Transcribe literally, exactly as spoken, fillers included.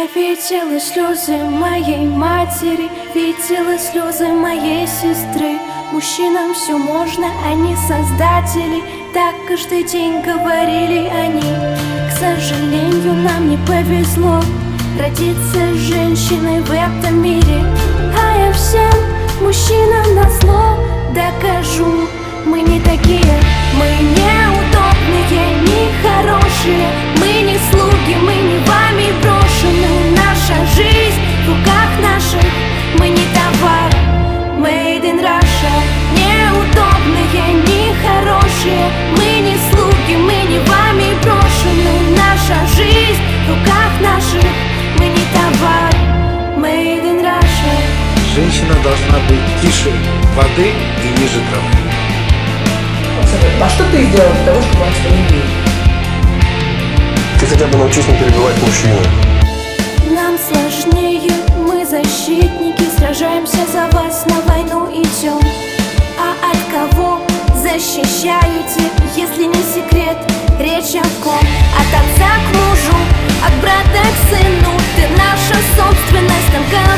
видела слезы моей матери, видела слезы моей сестры. Мужчинам все можно, они создатели, так каждый день говорили они. К сожалению, нам не повезло родиться женщиной в этом мире. А я всем мужчинам назло докажу: мы не такие, мы неудобные, нехорошие, мы не слуги, мы не вами брошены. Наша жизнь в руках наших, мы не товар, made in Russia. Неудобные, нехорошие, мы не слуги, мы не вами брошены. Наша жизнь в руках наших, мы не товар, made in Russia. Женщина должна быть тише воды и ниже травы. А что ты сделал для того, чтобы он тебя не бил? Ты хотя бы научись не перебивать мужчину. Нам сложнее, мы защитники, сражаемся за вас, на войну идем. А от кого защищаете, если не секрет, речь о ком? От отца к мужу, от брата к сыну, ты наша собственность, нам